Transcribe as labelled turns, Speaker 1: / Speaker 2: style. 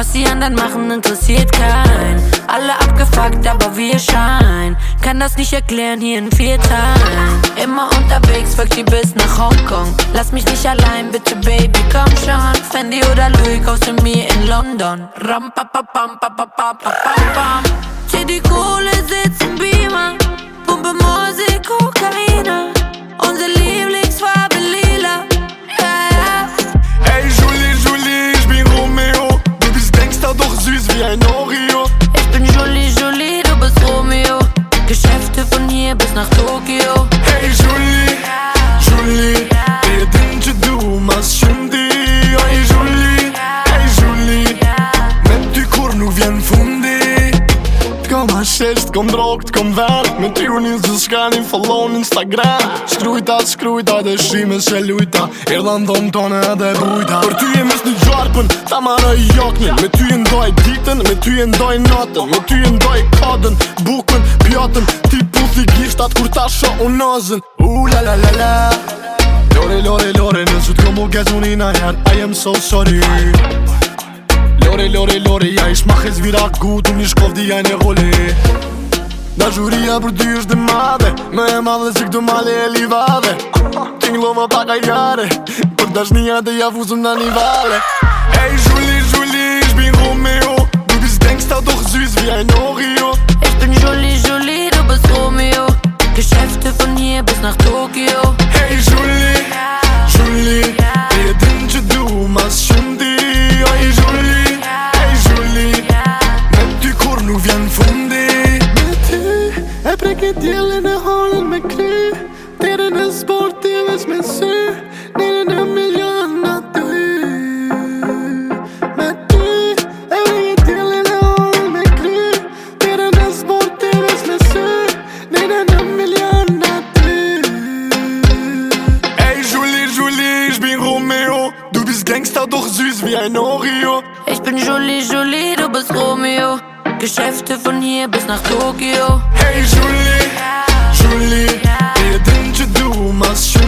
Speaker 1: Was die anderen machen, interessiert keinen. Alle abgefuckt, aber wir scheinen. Kann das nicht erklären, hier in 4 Teilen. Immer unterwegs, folgt die bis nach Hongkong. Lass mich nicht allein, bitte Baby, komm schon. Fendi oder Louis, kaufst du mir in London. Ram pa pa pam pa pa pa pa pam pam. Zieh die Kohle, sitz im Beamer. Pumpe Musik, Kokaina. Unsere Lieblingsfarbe lila.
Speaker 2: Ey Julie, Julie, ich bin Romeo. Du bist Gangster, doch süß wie ein Oreo.
Speaker 1: Ich bin Julie, Julie, du bist Romeo. Geschäfte von hier bis nach Tokio.
Speaker 2: Hey Julie, Julie, edince dumas şimdi. Ay Julie, hey Julie, met die kur nu vjen fundi. T'kom hashisht, t'kom drog, t'kom ven. Me ty unë s'shkani follon Instagram. Shkrujta dhe shime se lujta. Erdhan dhom tone edhe bujta. Për ty e mis një gjarpën, ta marrë i jaknin. Me ty e ndoj ditën, me ty e ndoj natën. Me ty e ndoj kadën, bukën, pjatën. Ti puthi gishtat kur ta sho unazën. La la la la. Lore, lore, lore, nësut kom u gazunina jar. I am so sorry. Lore, lore, lore, ja ish ma hez vira gut. Unë i shkovdi ja në roli. Dashuria për ty është dhe madhe. Më e madhe si këto male e livade. Tinglova paka jare. Për dashnia dhe javuzëm në një vale. Hey Julie, Julie, ich bin Romeo. Du bist Gangster, doch süß wie ein Oreo.
Speaker 1: Ich bin Julie, Julie, du bist Romeo. Geschäfte von hier bis nach Tokio.
Speaker 2: Hey Julie, Julie, edince dumas şimdi. Ay Julie, hey Julie, met ty kur nuk vjen fundi. Me ty e preke djellin e halën me kry. Tere në sportives me sy. Nere në milion në ty. Me ty e preke djellin e halën me kry. Tere në sportives me sy. Nere në milion në ty. Ey Julie, Julie, ich bin Romeo. Du bist Gangster, doch süß wie ein Oreo.
Speaker 1: Ich bin Julie, Julie, du bist Romeo. Geschäfte von hier bis nach Tokio.
Speaker 2: Hey Julie, Julie, edince dumas